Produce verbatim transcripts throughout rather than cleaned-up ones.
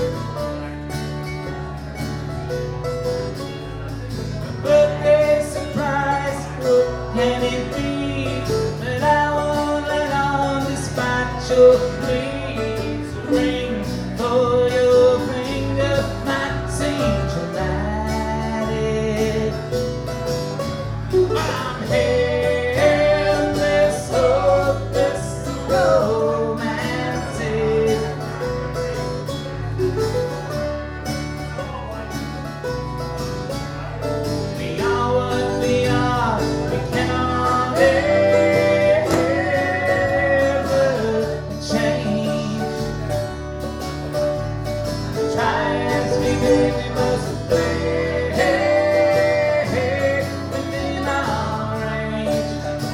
Birthday surprise, what can it be? But I won't let on despite your pleas. Ring for your finger might seem dramatic. I'm helpless, hopeless, romantic. We are what we are, we cannot ever change. Try as we may, we must play within our range.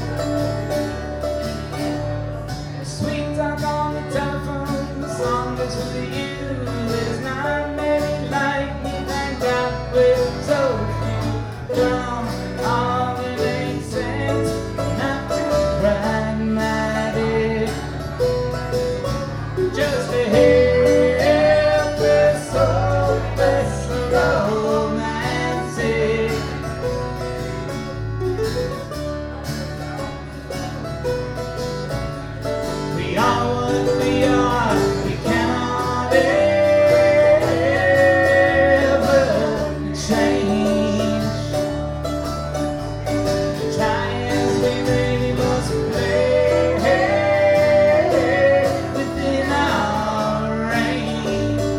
Sweet talk on the telephone, the song is for you. There's not many like me, thank God we're so few. Don't all make sense, not too pragmatic. Just a helpless, hopeless, romantic. We are what we are, we cannot ever change. Try as we may, we must play within our range.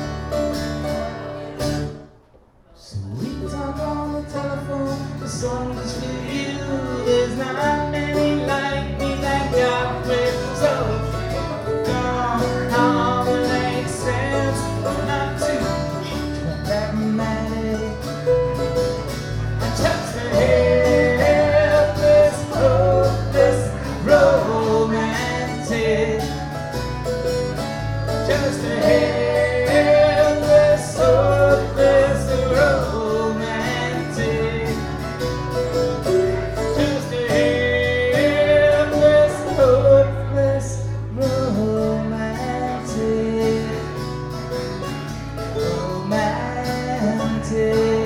So we talk on the telephone, the song is for you. There's not many like me, thank God we're so few. Don't all make sense, not too pragmatic. Just a helpless, hopeless, romantic. Just a helpless, hopeless, romantic. Just a helpless, hopeless, romantic. Romantic.